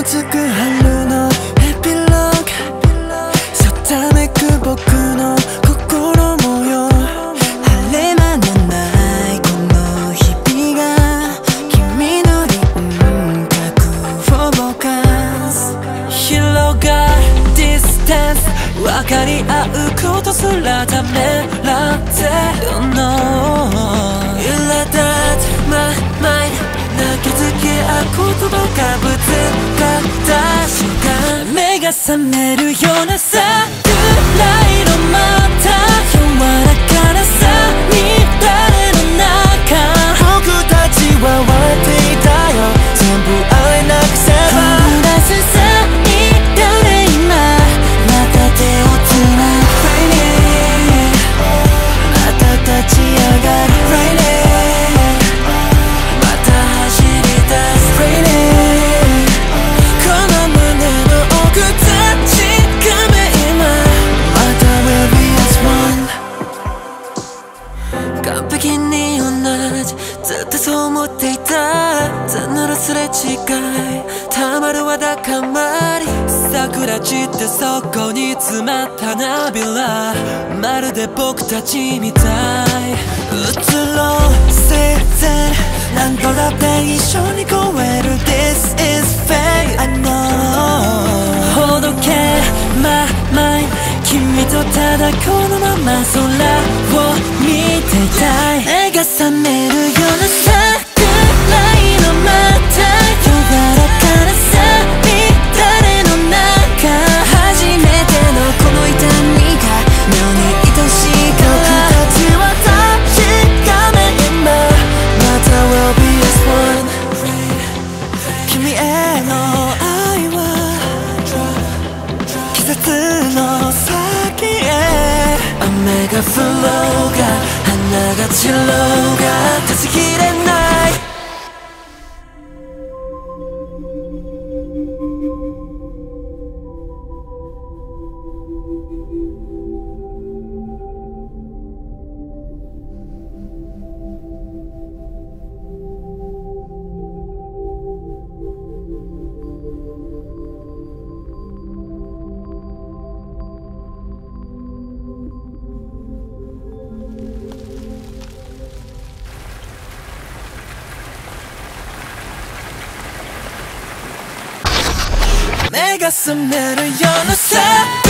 つく春のエピローグ定めく僕の心模様晴れ間のないこの日々が君の輪郭をぼかす広がるディスタンス分かり合うことすらためらってるの苛立つmy mind泣きつけ合う言葉がぶつかった瞬間目が覚めるような桜色また柔らかなさ乱れの中僕たちは割っていたよ全部愛なくせば飛び出すさ誰今また手をつなぐ Raining また立ち上がる Raining完璧に同じずっとそう思っていた残るすれ違いたまるわだかまり桜散ってそこに詰まった花びらまるで僕たちみたい移ろう自然何度だって一緒に越える This is fate I know ほどけmy mind君とただこのまま空を見ていたい目が覚めるような桜色また柔らかなさ乱れの中初めてのこの痛みが妙に愛しいから僕たちは確かめ今また We'll be as one 君への愛は季節の先へ雨が降ろうが花が散ろうが断ち切れない目が覚めるようなさ